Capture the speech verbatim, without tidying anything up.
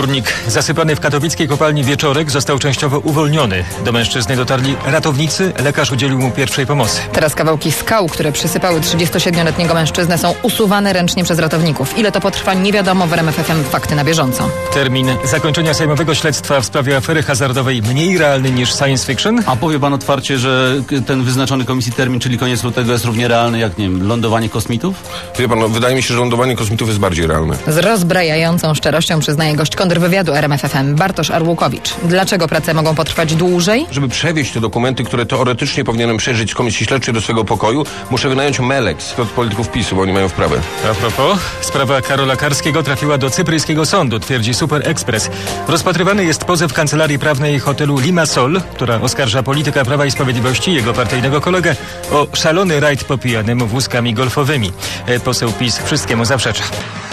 Górnik zasypany w katowickiej kopalni Wieczorek został częściowo uwolniony. Do mężczyzny dotarli ratownicy, lekarz udzielił mu pierwszej pomocy. Teraz kawałki skał, które przysypały trzydziestosiedmioletniego mężczyznę, są usuwane ręcznie przez ratowników. Ile to potrwa, nie wiadomo. W R M F F M fakty na bieżąco. Termin zakończenia sejmowego śledztwa w sprawie afery hazardowej mniej realny niż science fiction? A powie pan otwarcie, że ten wyznaczony komisji termin, czyli koniec lutego, jest równie realny jak, nie wiem, lądowanie kosmitów? Wie pan, no, wydaje mi się, że lądowanie kosmitów jest bardziej realne. Z rozbrajającą szczerością przyznaje gość kontrwywiadu R M F F M, Bartosz Arłukowicz. Dlaczego prace mogą potrwać dłużej? Żeby przewieźć te dokumenty, które teoretycznie powinienem przejrzeć z komisji śledczej do swojego pokoju, muszę wynająć Melex od polityków PiSu, bo oni mają wprawę. A propos, sprawa Karola Karskiego trafiła do cypryjskiego sądu, twierdzi Super Express. Rozpatrywany jest pozew kancelarii prawnej hotelu Limassol, która oskarża polityka Prawa i Sprawiedliwości, jego partyjnego kolegę, o szalony rajd po pijanym wózkami golfowymi. Poseł PiS wszystkiemu zaprzecza.